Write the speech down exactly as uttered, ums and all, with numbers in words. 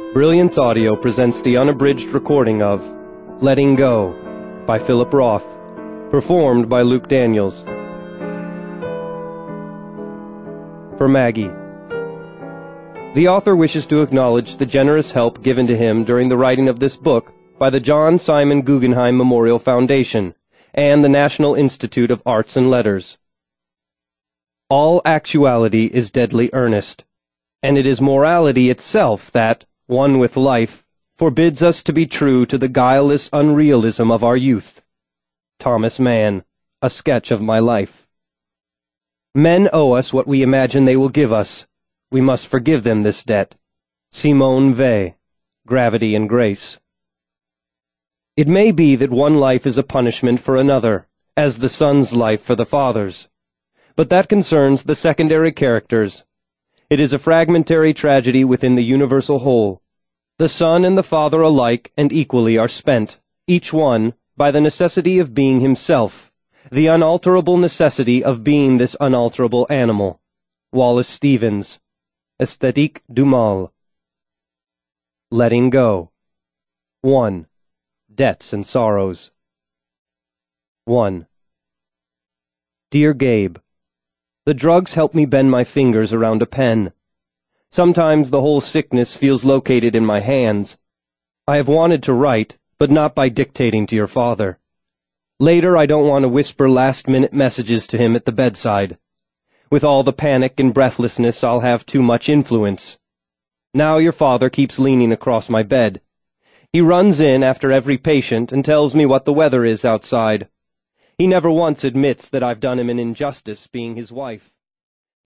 Brilliance Audio presents the unabridged recording of Letting Go by Philip Roth, performed by Luke Daniels. For Maggie. The author wishes to acknowledge the generous help given to him during the writing of this book by the John Simon Guggenheim Memorial Foundation and the National Institute of Arts and Letters. All actuality is deadly earnest, and it is morality itself that, one with life, forbids us to be true to the guileless unrealism of our youth. Thomas Mann, A Sketch of My Life. Men owe us what we imagine they will give us. We must forgive them this debt. Simone Weil, Gravity and Grace. It may be that one life is a punishment for another, as the son's life for the father's. But that concerns the secondary characters. It is a fragmentary tragedy within the universal whole. The son and the father alike and equally are spent, each one, by the necessity of being himself, the unalterable necessity of being this unalterable animal. Wallace Stevens, Esthétique du Mal. Letting Go. one. Debts and Sorrows. one. Dear Gabe, the drugs help me bend my fingers around a pen. Sometimes the whole sickness feels located in my hands. I have wanted to write, but not by dictating to your father. Later, I don't want to whisper last-minute messages to him at the bedside. With all the panic and breathlessness, I'll have too much influence. Now your father keeps leaning across my bed. He runs in after every patient and tells me what the weather is outside. He never once admits that I've done him an injustice being his wife.